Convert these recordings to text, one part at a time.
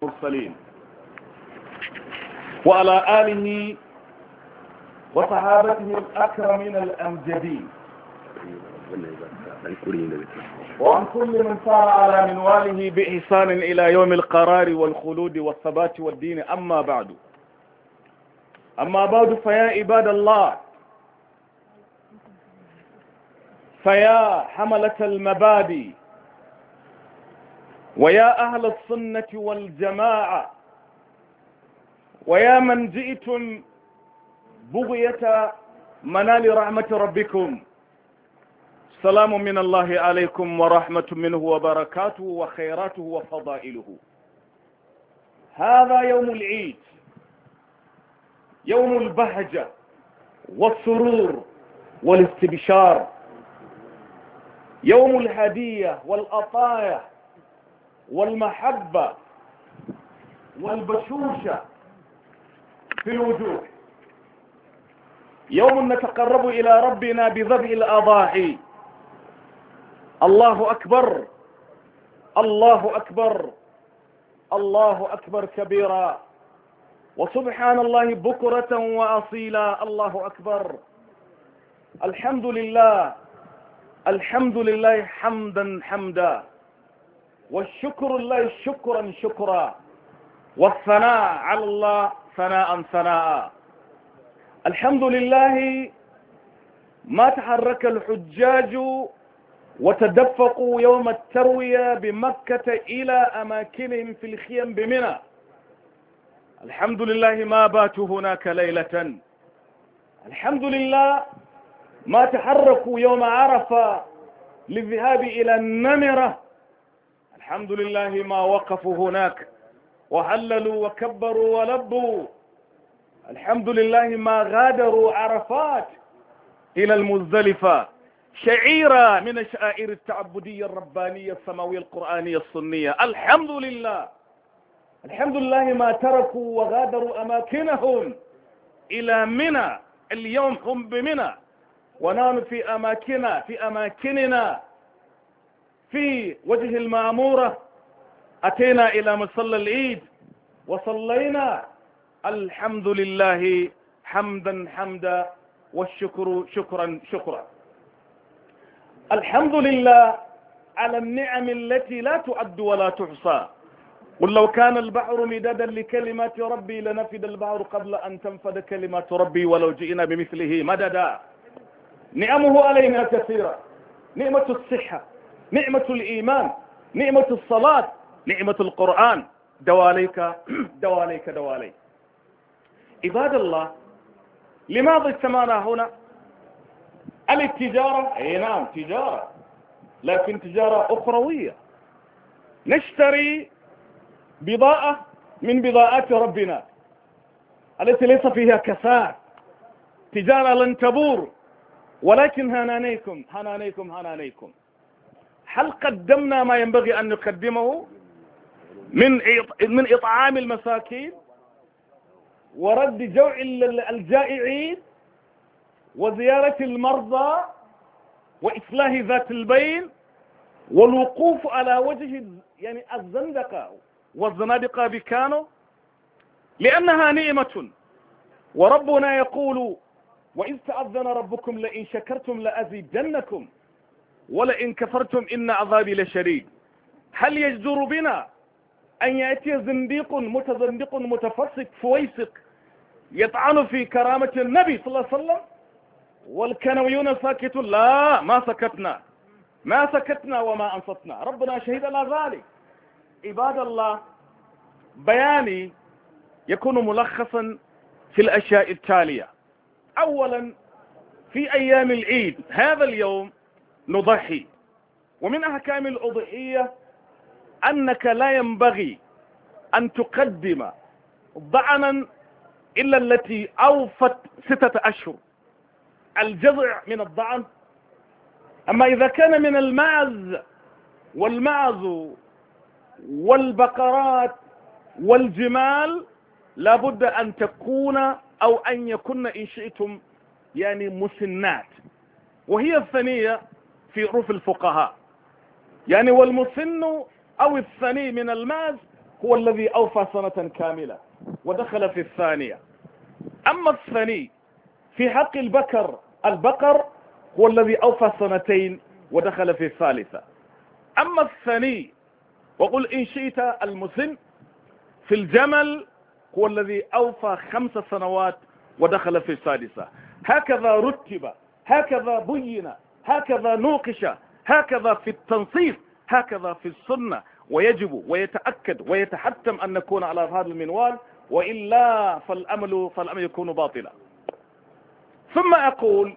المرسلين وعلى آله وصحابته الأكرمين الأمجدين وعن كل من صار على منواله بإحسان إلى يوم القرار والخلود والثبات والدين. أما بعد فيا عباد الله، فيا حملة المبادئ ويا أهل السنة والجماعة ويا من جئتم بغية منال رحمة ربكم، سلام من الله عليكم ورحمة منه وبركاته وخيراته وفضائله. هذا يوم العيد، يوم البهجة والسرور والاستبشار، يوم الهدية والعطايا والمحبة والبشوشة في الوجوه، يوم نتقرب إلى ربنا بذبح الأضاحي. الله أكبر، الله أكبر، الله أكبر كبيرا، وسبحان الله بكرة وأصيلا. الله أكبر. الحمد لله، الحمد لله حمدا حمدا، والشكر الله شكرا شكرا، والثناء على الله ثناء ثناء. الحمد لله ما تحرك الحجاج وتدفقوا يوم التروية بمكة إلى أماكنهم في الخيم بمنى. الحمد لله ما باتوا هناك ليلة. الحمد لله ما تحركوا يوم عرفة للذهاب إلى النمرة. الحمد لله ما وقفوا هناك وهللوا وكبروا ولبوا. الحمد لله ما غادروا عرفات إلى المزدلفة، شعيرة من الشعائر التعبدية الربانية السماوية القرآنية السنية. الحمد لله، الحمد لله ما تركوا وغادروا أماكنهم إلى منى. اليوم هم بمنى ونحن في أماكننا في وجه المعمورة. أتينا إلى مصلى العيد وصلينا. الحمد لله حمدا حمدا، والشكر شكرا شكرا. الحمد لله على النعم التي لا تعد ولا تحصى. قل لو كان البحر مدادا لكلمات ربي لنفد البحر قبل أن تنفد كلمات ربي ولو جئنا بمثله مددا. نعمه علينا كثيرة، نعمة الصحة، نعمة الإيمان، نعمة الصلاة، نعمة القرآن. دواليك دواليك دواليك. عباد الله، لماذا اجتمعنا هنا؟ التجارة، اي نعم تجارة، لكن تجارة أخروية. نشتري بضاعة من بضاعات ربنا التي ليس فيها كساد. تجارة لن تبور، ولكن هنانيكم هنانيكم هنانيكم. هل قدمنا ما ينبغي أن نقدمه من إطعام المساكين ورد جوع الجائعين وزيارة المرضى وإصلاح ذات البين والوقوف على وجه الزندقة والزنادقة بكانوا؟ لأنها نعمة، وربنا يقول: وإذ تأذن ربكم لئن شكرتم لأزيدنكم ولئن كفرتم إن عذابي لشديد. هل يجدر بنا أن يأتي زنديق متزندق متفسق فويسق يطعن في كرامة النبي صلى الله عليه وسلم والكنويون ساكتون؟ لا، ما سكتنا، ما سكتنا وما أنصتنا، ربنا شهد على ذلك. عباد الله، بياني يكون ملخصا في الأشياء التالية. أولا، في أيام العيد هذا اليوم نضحي، ومن أحكام الأضحية أنك لا ينبغي أن تقدم ضعنا إلا التي أوفت 6 أشهر. الجذع من الضعن. أما إذا كان من المعز والمعز والبقرات والجمال لابد أن تكون أو أن يكون إن شئتم مسنات، وهي الثنية في عرف الفقهاء. والمسن أو الثني من المعز هو الذي أوفى سنة كاملة ودخل في الثانية. أما الثاني في حق البقر هو الذي أوفى سنتين ودخل في الثالثة. أما الثاني وقل إن شئت المسن في الجمل هو الذي أوفى 5 سنوات ودخل في السادسة. هكذا رتب، هكذا بين، هكذا نوقش، هكذا في التنصيف، هكذا في السنة، ويجب ويتأكد ويتحتم أن نكون على هذا المنوال، وإلا فالأمل يكون باطلا. ثم أقول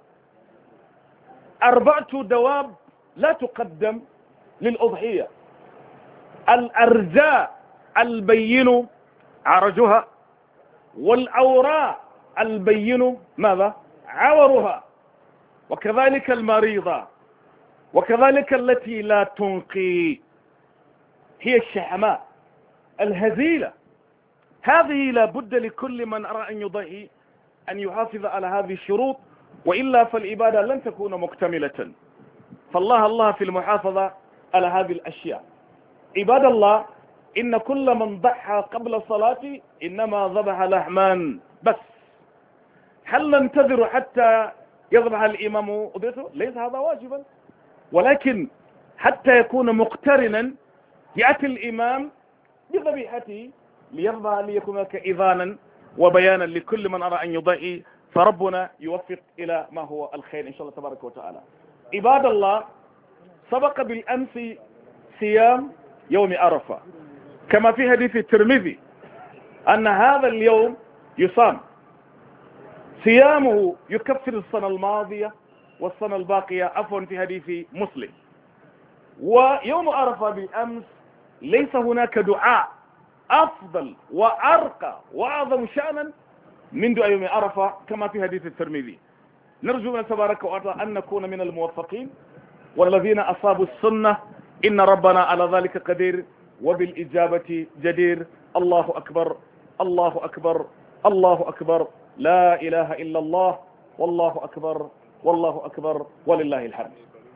4 دواب لا تقدم للأضحية: الأرجاء البين عرجها، والأوراء البين ماذا؟ عورها، وكذلك المريضة، وكذلك التي لا تنقي، هي الشحماء الهزيلة. هذه لا بد لكل من أرى أن يضحي أن يحافظ على هذه الشروط، وإلا فالعبادة لن تكون مكتملة. فالله في المحافظة على هذه الأشياء. عباد الله، إن كل من ضحى قبل الصلاة إنما ذبح لحما بس. هل ننتظر حتى يذبح الإمام أضحيته؟ ليس هذا واجبا، ولكن حتى يكون مقترنا يأتي الإمام بذبيحته ليذبح، ليكون هناك إذانا وبيانا لكل من أرى أن يضحي. فربنا يوفق إلى ما هو الخير إن شاء الله تبارك وتعالى. عباد الله، سبق بالأمس صيام يوم عرفة، كما في حديث الترمذي أن هذا اليوم يصام، صيامه يكفر السنة الماضية والسنة الباقية، عفوا في حديث مسلم. ويوم عرفة بالأمس ليس هناك دعاء أفضل وأرقى وأعظم شأنا من دعاء يوم عرفة كما في حديث الترمذي. نرجو من تبارك وتعالى أن نكون من الموفقين والذين أصابوا السنة، إن ربنا على ذلك قدير وبالإجابة جدير. الله أكبر، الله أكبر، الله أكبر، لا إله إلا الله، والله أكبر، والله أكبر، ولله الحمد.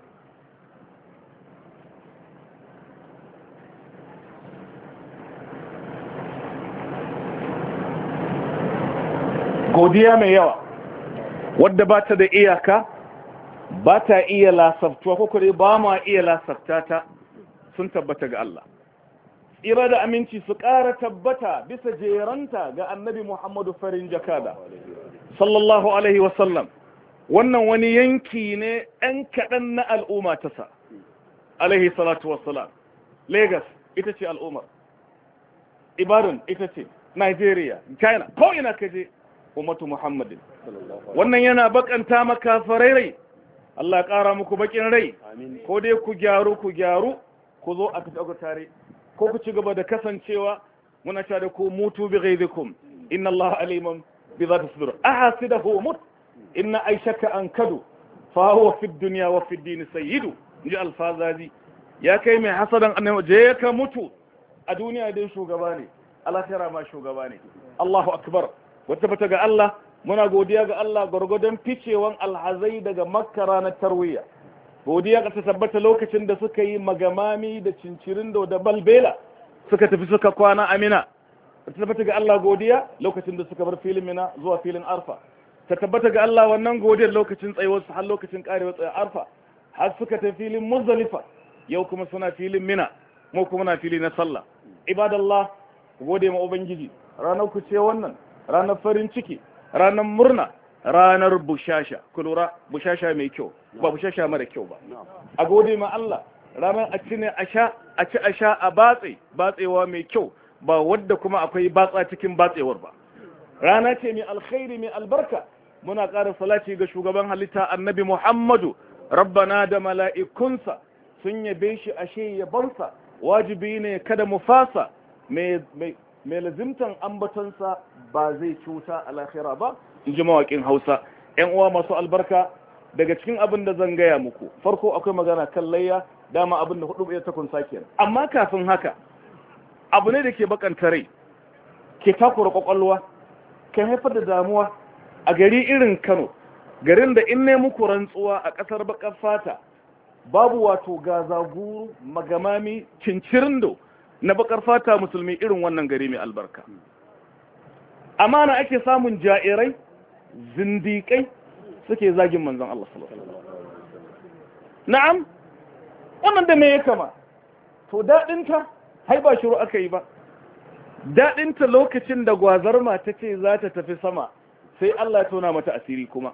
godiya mai yawa wadda ba ta da iyaka, ba ta iya lasaftuwa, ko kuma ba ma iya lasafta ta, sun tabbata ga Allah. Tsira da aminci su ƙara tabbata bisa jeranta ga annabi Muhammadu farin jakada sallallahu alaihi wasallam. Wannan wani yanki ne ɗan kaɗan na al'umma ta sa alaihi salatu wassalam. Lagos ita ce al'ummar, Ibadan ita ce, Nigeria, China, ko ina kaje ummatu Muhammadin. Wannan yana bakanta maka farai rai, Allah ya ƙara muku bakin rai, ko dai ku gyaru ku zo a tafi tare, ko ku ci gaba da kasancewa muna sha da ku mutu bi ghaizikum inna Allah aliman bi zati sudur. Ahasidahu mut inna aishaka ankadu fa huwa fi dunya wa fi din sayyidu. Ji alfazazi, ya kai mai hasadan annabi, je ka mutu a duniya dai shugaba ne, alakhira ma shugaba ne. Allahu akbar. Wata bata ga Allah, muna godiya ga Allah gwargwadon ficewan alhazai daga Makka ranar tarwiyya. Godiya ga ta tabbata lokacin da suka yi magamami da cincirin da balbela suka tafi suka kwana Amina. Ta tabbata ga Allah godiya lokacin da suka bar filin Mina zuwa filin Arfa. Ta tabbata ga Allah wannan godiyar lokacin tsayuwar su har lokacin karewar tsayuwar Arfa, har suka tafi filin Muzdalifa. Yau kuma suna filin Mina, mu kuma na fili na sallah. Ibadallah, gode ma Ubangiji, ranar ku ce wannan, ranar farin ciki, ranar murna, ranar bushasha. Ku lura, bushasha mai kyau, ba bushasha mara kyau ba. A gode ma Allah, ranar a ci ne a ci a sha a batsewa mai kyau, ba wadda kuma akwai batsa cikin batsewar ba. Rana ce mai alkhairi mai albarka. Muna ƙara salati ga shugaban halitta annabi Muhammadu. Rabbana da mala'ikunsa sun yabe shi ashe yabansa wajibi ne kada mu fasa. Mai lazimtan ambatonsa ba zai cuta a lahira ba, in ji mawaƙin Hausa. ‘Yan uwa masu albarka, daga cikin abin da zan gaya muku, farko akwai magana kan layya, dama abin da 4 ta kunsa kenan. Amma kafin haka, abu ne da ke bakanta rai, ke takura kwakwalwa, ke haifar da damuwa a gari irin Kano, garin da in ne muku rantsuwa a ƙasar baƙar fata, babu wato gazaguru, magamami, cincirindo na bakar fata musulmi irin wannan gari mai albarka. Amana ake samun ja'irai, zindiƙai suke zagin manzon Allah sallallahu alaihi wasallam. Na'am, wannan da me ya kama? To daɗinta, hai ba shiru aka yi ba. Daɗinta lokacin da gwazarma ta ce za ta tafi sama, sai Allah ya tona mata asiri kuma.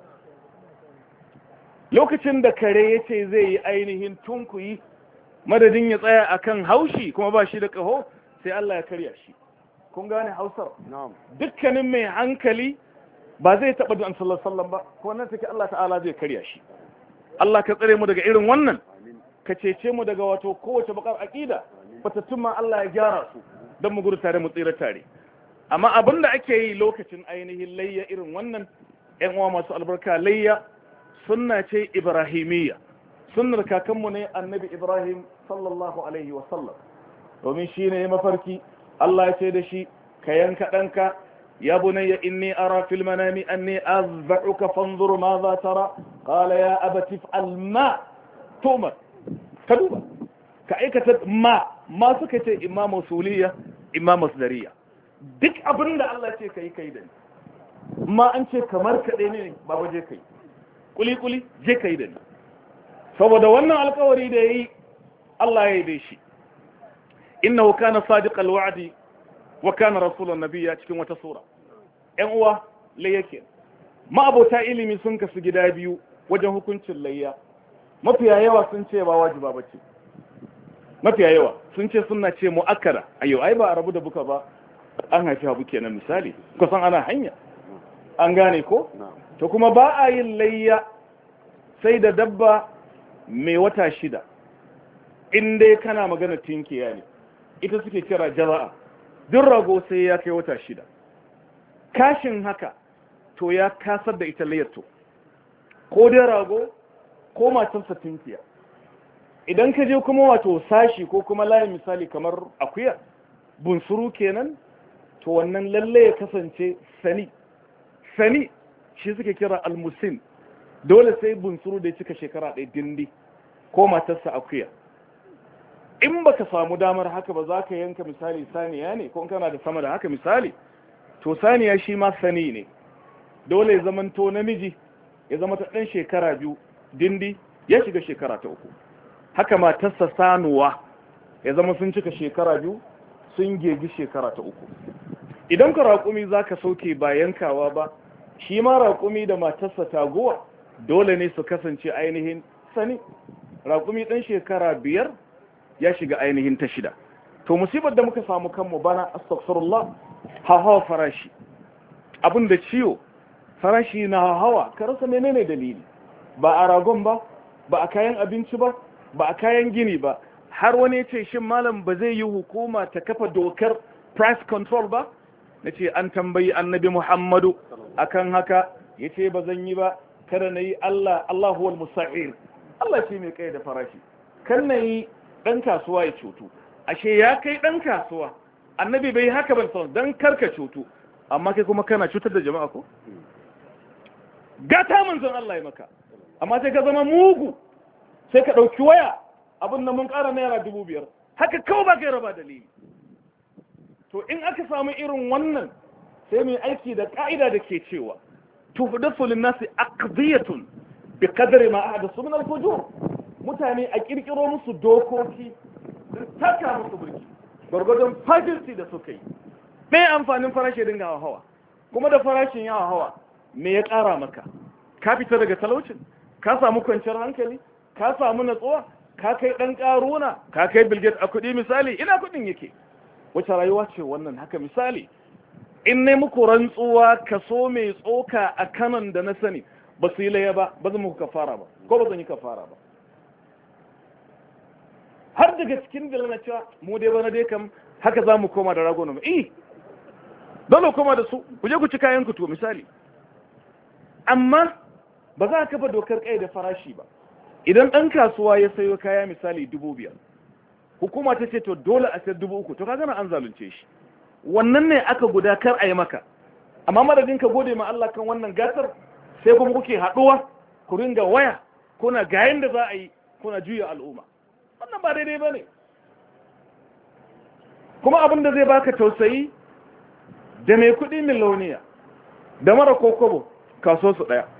Lokacin da kare ya ce zai yi ainihin tunkuyi, madadin ya tsaya akan haushi kuma ba shi da ƙaho, sai Allah ya karya shi. Kun gane Hausar? Dukkanin mai hankali ba zai taɓa da sallallahu alaihi wasallam ba, ko nan take Allah ta'ala zai karya shi. Allah ka tsare mu daga irin wannan, ka cece mu daga wato kowace bakar aqida, batattun ma Allah ya gyara su don mu gudu tare mu tsira tare. Amma abin da ake yi lokacin ainihin layya irin wannan, ƴan uwa masu albarka, layya sunna ce Ibrahimiyya, sunnar kakanmu ne Annabi Ibrahim sallallahu alaihi wasallam, domin shi ne mafarki. Allah ya ce da shi, ka yanka ɗanka, ya bunayya inni ara fil manami anni azba'uka fanzur ma za tara, qala ya abati fa'al ma tu'mar. Ka duba, ka aikata ma suka ce imma mausuliyya, imma masdariya. Duk abin da Allah ce kai da ni. Ma an ce kamar kaɗai ne ba waje kai. Kuli je kai da ni. Saboda wannan alƙawari da yayi Allah ya yi da shi. innahu kana sadiqal wa'di wa kana rasulan nabiyya cikin wata sura. Ƴan uwa layyake ma'abota ilimi sun kasu gida biyu wajen hukuncin layya. Mafiya yawa sun ce ba wajiba bace, mafiya yawa sun ce sunna ce mu'akkada. Ayo ai ba a rabu da buka ba, an haifi abu kenan misali, kusan ana hanya, an gane ko? To kuma ba a yin layya sai da dabba mai wata 6, in dai kana magana tinkiya ne, ita suke kira jaza'a. Duk rago sai ya kai wata 6. Kashin haka to ya kasar da ita layyar, to ko dai rago ko matarsa tinkiya. Idan ka je kuma wato sashi ko kuma layin misali kamar akuya, bunsuru kenan, to wannan lalle ya kasance sani shi suke kira almusin. Dole sai bunsuru da ya cika shekara 1 dindi ko matarsa akuya. In baka samu damar haka ba, za ka yanka misali saniya ne, ko kana da sama da haka misali, to saniya shi ma sani ne. Dole ya zamanto namiji, ya zama ta ɗan shekara 2 dindi, ya shiga shekara ta 3. Haka matarsa sanuwa ya zama sun cika shekara 2, sun gegi shekara ta 3. Idan ka raƙumi za ka sauke ba yankawa ba, shi ma raƙumi da matarsa taguwa dole ne su kasance ainihin sani. Raƙumi ɗan shekara 5 ya shiga ainihin ta 6. To musibar da muka samu kanmu bana, astaghfirullah, hawa farashi. Abin da ciwo, farashi na hawa, ka rasa menene dalili? Ba a ragon ba, ba a kayan abinci ba, ba a kayan gini ba. Har wani ya ce, shin malam ba zai yi hukuma ta kafa dokar price control ba? Na ce an tambayi annabi Muhammadu akan haka, ya ce ba zan yi ba, kada na yi Allahu wal musa'ir. Allah shi mai kai da farashi. Kan na yi ɗan kasuwa ya cutu. Ashe ya kai ɗan kasuwa, annabi bai haka ban son don karka cutu, amma kai kuma kana cutar da jama'a ko? Gata manzon Allah ya maka, amma sai ka zama mugu, sai ka ɗauki waya, abin da mun ƙara naira 5,000, haka kawai ba kai raba dalili. To in aka samu irin wannan, sai mai aiki da ƙa'ida da ke cewa tuhdathu lin-nasi aqdiyatun bi qadri ma ahdathu min al-fujur. Mutane a kirkiro musu dokoki, taka musu burki gwargwadon fajirci da suka yi. Me amfanin farashi dinga hawa? Kuma da farashin ya hawa, me ya ƙara maka? Ka fita daga talaucin, ka samu kwanciyar hankali, ka samu natsuwa, ka kai ɗan ƙaruna, ka kai bilget a kuɗi misali, ina kuɗin yake? Wace rayuwa ce wannan? Haka misali, in ne muku rantsuwa kaso mai tsoka a kanan da na sani ba su yi laye ba, ba zan muku kafara ba, ko ba zan yi kafara ba. Har daga cikin dila na cewa mu dai bana dai kam haka za mu koma da ragunan. Dole koma da su, ku je ku ci kayan ku to misali. Amma ba za a kafa dokar kai da farashi ba. Idan ɗan kasuwa ya sayo kaya misali 5,000, hukuma ta ce to dole a sayar 3,000, to kaga na an zalunce shi. Wannan ne aka guda kar a yi maka. Amma madadin ka gode ma Allah kan wannan gatar, sai kuma kuke haɗuwa ku ringa waya, kuna ga yanda za a yi, kuna juya al'umma. Wannan ba daidai ba ne. kuma abin da zai baka tausayi da mai kuɗi miloniya da mara kokobo kaso su ɗaya.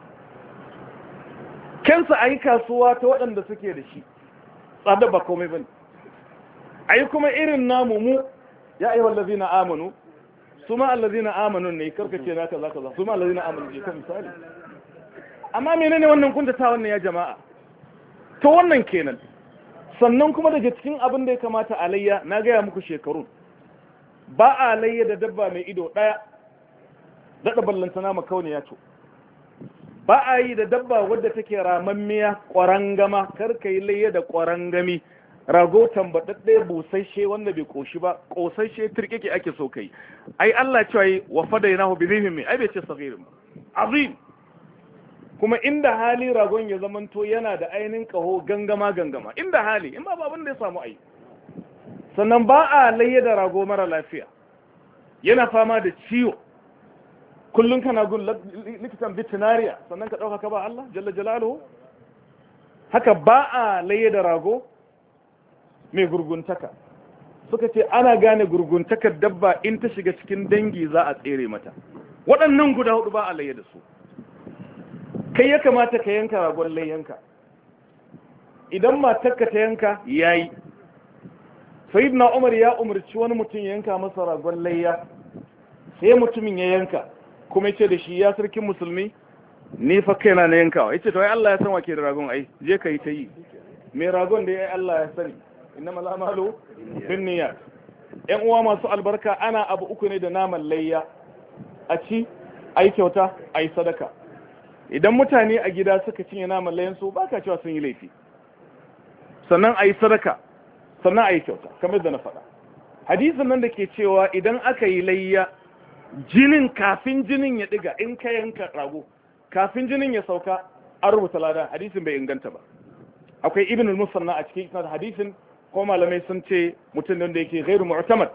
Kensa a yi kasuwa ta waɗanda suke da shi tsada ba komai ba ne, a yi kuma irin namu mu ya ayyuhal ladina amanu su ma allazina amanu ne, karkace na kaza kaza, su ma allazina amanu ne, kan misali. Amma menene wannan kuntata wannan ya jama'a? To wannan kenan. Sannan kuma daga cikin abin da ya kamata a layya, na gaya muku shekarun, ba a layya da dabba mai ido ɗaya, daɗa ballantana makauniya to. Ba a yi da dabba wadda take ramammiya ƙwarangama, karka yi layya da ƙwarangami, rago tambaɗaɗɗe busasshe wanda bai ƙoshi ba, ƙosasshe turkeke ake so kai. Ai Allah cewa yi wa fadainahu bi dhibhin, ai bai ce saghirin ba, azim. Kuma inda hali ragon ya zamanto yana da ainihin kaho gangama inda hali, in ba abin da ya samu ai. Sannan ba a layya da rago mara lafiya, yana fama da ciwo, kullum kana gun likitan veterinariya sannan ka ɗauka ka ba Allah jalla jalaluhu. Haka ba a layya da rago mai gurguntaka. Suka ce ana gane gurguntakar dabba in ta shiga cikin dangi za a tsere mata. Waɗannan guda hudu ba a layya da su. Kai ya kamata ka yanka ragon layyanka, idan matarka ta yanka yayi. Sayyidina Umar ya umarci wani mutum ya yanka masa ragon layya, sai mutumin ya yanka kuma yace da shi, ya sarkin musulmi ni fa kaina na yankawa. Yace to ai Allah ya san wake da ragon, ai je ka yi ta yi, me ragon da yayi Allah ya sani, innamal a'malu binniyat. Ƴan uwa masu albarka, ana abu uku ne da naman layya: a ci, ai kyauta, ai sadaka. Idan mutane a gida suka cinye naman layyansu ba ka cewa sun yi laifi. Sannan a yi sadaka, sannan a yi kyauta, kamar da na faɗa. Hadisin nan da ke cewa idan aka yi layya, jinin kafin jinin ya ɗiga, in ka yanka rago kafin jinin ya sauka, an rubuta lada. Hadisin bai inganta ba. Akwai Ibn al-Musanna a cikin isnad hadisin, ko malamai sun ce mutum da yake ghairu mu'tamad.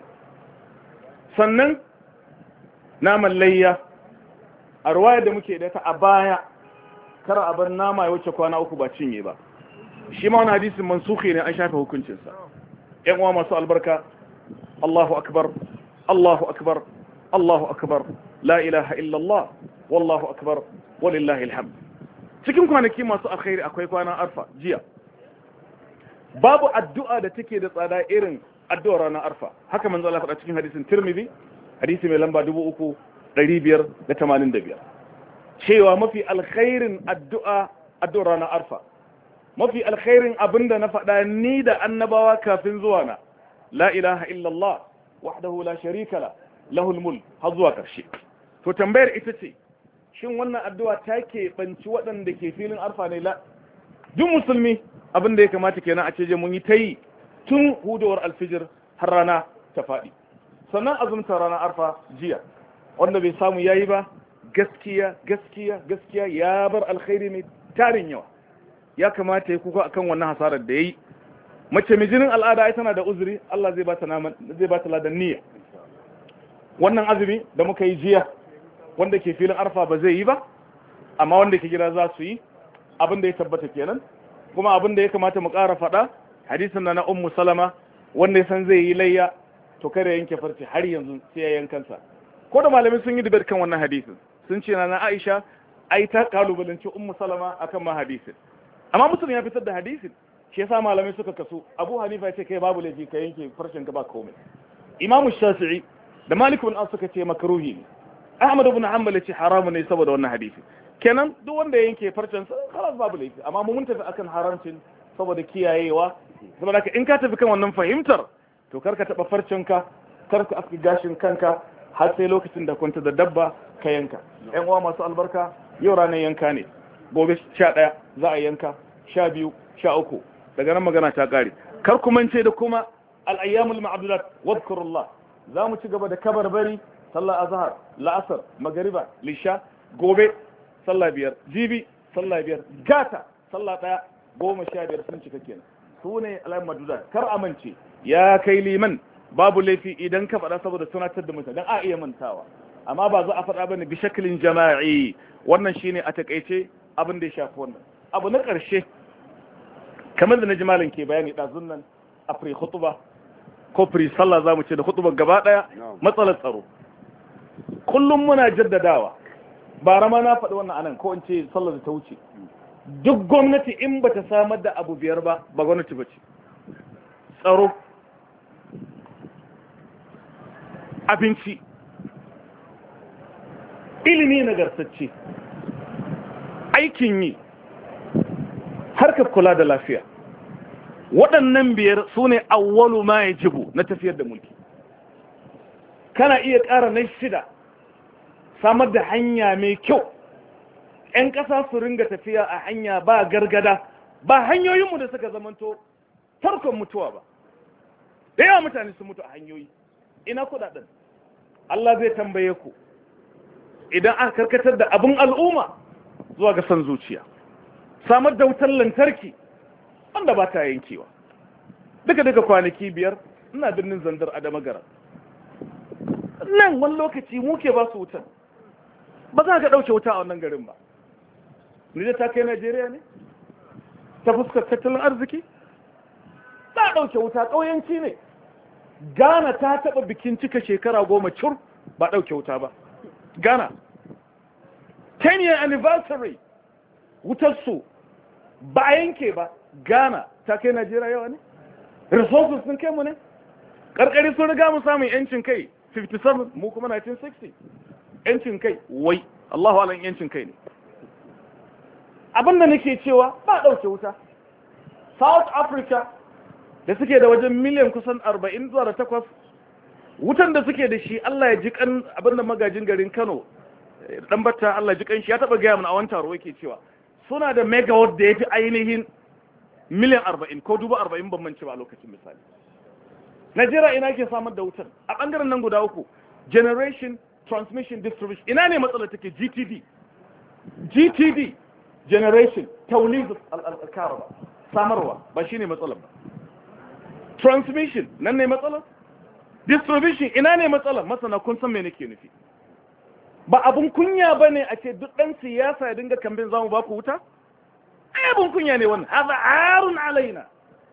Sannan naman layya, a ruwaya da muke da ta a baya, kar a bar nama ya wuce kwana uku ba cinye ba. Shi ma wani hadisin mansukhi ne, an shafe hukuncinsa. ƴan uwa masu albarka, Allahu akbar, Allahu akbar, Allahu akbar, la ilaha illallah, wallahu akbar, walillahi alhamd. Cikin kwanaki masu alkhairi akwai kwanan arfa. Jiya babu addu'a da take da tsada irin addu'ar ranar arfa. Haka manzo Allah faɗa cikin hadisin Tirmidhi, hadisi mai lamba 3585, cewa mafi alkhairin addu'ar ranar arfa, mafi alkhairin abinda na faɗa ni da annabawa kafin zuwa na, la ilaha illallah wahdahu la sharika la, lahul mulk, har zuwa ƙarshe. To tambayar ita ce, shin wannan addu'a ta keɓanci waɗanda ke filin arfa ne? La, duk musulmi abinda ya kamata kenan a ce mun yi ta yi tun hudawar alfijir har rana ta faɗi. Sannan azumta ranar arfa jiya, wanda bai samu yayi ba, gaskiya ya bar alkhairi mai tarin yawa. Ya kamata ya kuka akan wannan hasarar da yayi. Mace mai jinin al'ada ai tana da uzuri, Allah zai ba ta ladan niyya. Wannan azumi da muka yi jiya, wanda ke filin arfa ba zai yi ba, amma wanda ke gida za su yi. Abin da ya tabbata kenan. Kuma abin da ya kamata mu ƙara faɗa, hadisin na Ummu Salama, wanda ya san zai yi layya to kare yanke farce har yanzu sai ya yankansa. Ko da malamai sun yi debate kan wannan hadisin, sun ce na Aisha ai ta kalubalanci Ummu Salama akan ma hadisin, amma Muslim ya fitar da hadisin, shi yasa malamai suka kaso. Abu Hanifa ya ce kai babu laifi ka yanke farcen ka ba komai. Imam Shafi'i da Malik bin Anas suka ce makruhi ne. Ahmad ibn Hanbal ya ce haramu ne saboda wannan hadisi. Kenan duk wanda ya yanke farcen sa khalas babu laifi, amma mun tafi akan haramcin saboda kiyayewa. Saboda haka in ka tafi kan wannan fahimtar, to karka taba farcenka, karka aski gashin kanka har sai lokacin da kwanta da dabba ka yanka. Ƴan uwa masu albarka, yau ranar yanka ne, gobe 11 za a yanka, 12, 13, daga nan magana ta kare. Kar ku mance da kuma al-ayyamul ma'dudat, wadhkurullah. Za mu ci gaba da kabarbari, sallar azhar, la'asar, magariba, lisha, gobe sallah 5, jibi sallah 5, gata sallah 1, 15 sun cika kenan. Su ne al-ayyamul ma'dudat. Kar amince ya kai liman, babu laifi idan ka faɗa saboda tunatar da mutane, dan a iya mantawa, amma ba za a faɗa bane bi shaklin jama'i. Wannan shine a takeice abin da ya shafi wannan. Abu na ƙarshe, kamar da naji malam ke bayani ɗazun nan a pre khutba, ko sallah za mu ce da hutubar gaba ɗaya matsalar tsaro. Kullum muna jaddadawa, bara ma na faɗi wannan anan ko in ce sallar da ta wuce. Duk gwamnati in ba ta samar da abu biyar ba gwamnati ba ce. Tsaro, abinci, ilimi nagartacce, aikin yi, harkar kula da lafiya. Waɗannan biyar su ne awwalu ma yajibu na tafiyar da mulki. Kana iya ƙara na shida, samar da hanya mai kyau. 'Yan ƙasa su ringa tafiya a hanya ba gargada, ba hanyoyinmu da suka zamanto farkon mutuwa ba. Da yawa mutane su mutu a hanyoyi. Ina kuɗaɗen? Allah zai tambaye ku idan aka karkatar da abin al'umma zuwa ga son zuciya. Samar da wutar lantarki wanda ba ta yankewa. Duka kwanaki 5 ina birnin Zandar a Damagara. Nan wani lokaci muke ba su wutar. Ba za ka ɗauke wuta a wannan garin ba. Nijar ta kai Najeriya ne? Ta fuskar tattalin arziki? Za a ɗauke wuta, ƙauyanci ne. Ghana ta taɓa bikin cika shekara 10 cur ba ɗauke wuta ba. Ghana 10-year anniversary wutarsu ba a yanke ba. Ghana ta kai Najeriya yawa ne? Resources sun kai mu ne? Ƙarƙari sun riga mu samun yancin kai 57, mu kuma 1960. Yancin kai wai Allahu alam yancin kai ne. Abinda nake cewa ba ɗauke wuta. South Africa da suke da wajen miliyan kusan 40 zuwa da 8, wutan da suke da shi Allah ya ji kan abinda magajin garin Kano dan batta Allah ya ji kan shi ya taba gaya mana a wani taro yake cewa suna da megawatt da yafi ainihin miliyan 40 ko 40 ban mance ba a lokacin misali. Najeriya ina ke samar da wutan a bangaren nan guda uku, generation, transmission, distribution. Ina ne matsalar take? GTD generation, tawlid al-karaba, samarwa ba shine matsalar ba. Transmission nan ne matsalar. Distribution ina ne matsalar? Masana kun san me nake nufi. Ba abun kunya bane a ce duk dan siyasa ya dinga kamben zamu ba ku wuta? Ai abun kunya ne wannan. Hada arun alaina.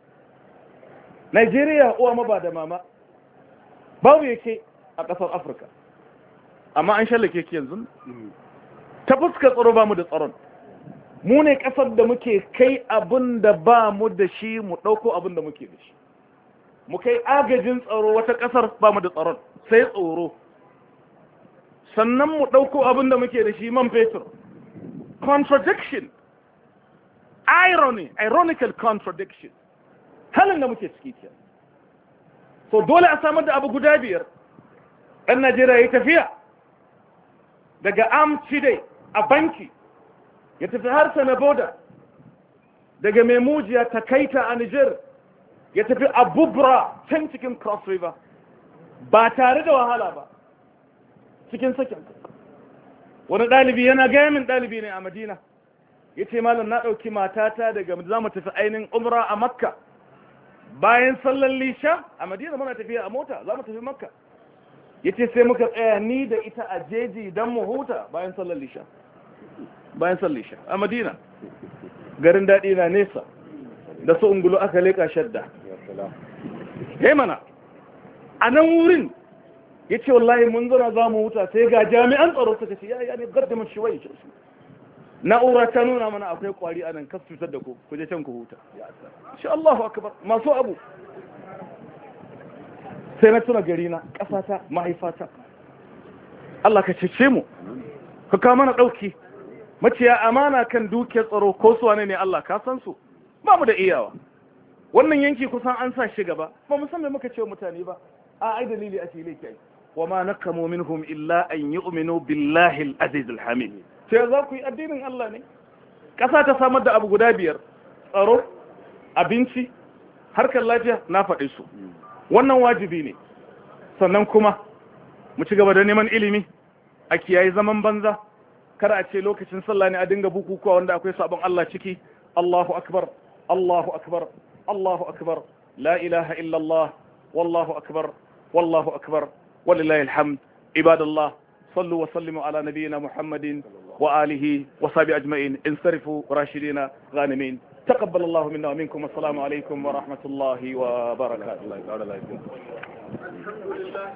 Nigeria uwa maba da mama babu yake a kasar Afirka. Amma an shallake ki yanzu. Ta fuskar tsaro ba mu da tsaron. Mu ne kasar da muke kai abin da ba mu da shi mu dauko abin da muke da shi. Mu kai agajin tsaro wata ƙasar ba mu da tsaron sai tsoro, sannan mu ɗauko abin da muke da shi man fetur. Contradiction, ironical contradiction, halin da muke ciki ke. So dole a samar da abu guda 5. ɗan Najeriya ya tafiya daga Amchide a banki, ya tafi har Sanaboda, daga Memujiya ta Kaita a Niger, ya tafi Abubra can cikin Cross River ba tare da wahala ba, cikin sakin. Wani ɗalibi yana gaya min, ɗalibi ne a Madina, ya ce malam na ɗauki matata daga za mu tafi ainihin umra a Makka, bayan sallar lisha a Madina muna tafiya a mota za mu tafi Makka, ya ce sai muka tsaya ni da ita a jeji don mu huta bayan sallar lisha a Madina. Garin daɗi na nesa da su ungulu aka leƙa shadda. Hei mana, a nan wurin ya ce wallahi mun zana za mu huta sai ga jami'an tsaro suka ce ya ne gaddama shi wai ce su. Na'ura ta nuna mana akwai kwari a nan kas cutar da ku je can ku huta. Shi Allahu akbar, masu abu. Sai na tuna gari na, ƙasata, mahaifata. Allah ka cece mu, ka kawo mana ɗauki. Maciya amana kan dukiyar tsaro ko su wane ne Allah ka san su, ba mu da iyawa. Wannan yanki kusan an sa shi gaba, ba mu san me muka ce mutane ba. Ai dalili ake leke ai. Wa ma nakamu minhum illa an yu'minu billahi al-aziz al-hamid. Sai za ku yi addinin Allah ne. Ƙasa ta samar da abu guda 5: tsaro, abinci, harkar lafiya, na faɗi su. Wannan wajibi ne. Sannan kuma mu ci gaba da neman ilimi, a kiyaye zaman banza. Kada a ce lokacin sallah ne a dinga bukukuwa wanda akwai sabon Allah ciki. Allahu akbar, Allahu akbar, Allahu akbar, la ilaha illallah, wallahu akbar, wallahu akbar, walillahi alhamd. Ibadallah, sallu wa sallimu ala nabiyyina Muhammadin wa alihi wa sahbihi ajma'in. Insarifu rashidina ghanimin. تقبل الله منا ومنكم والسلام عليكم ورحمة الله وبركاته.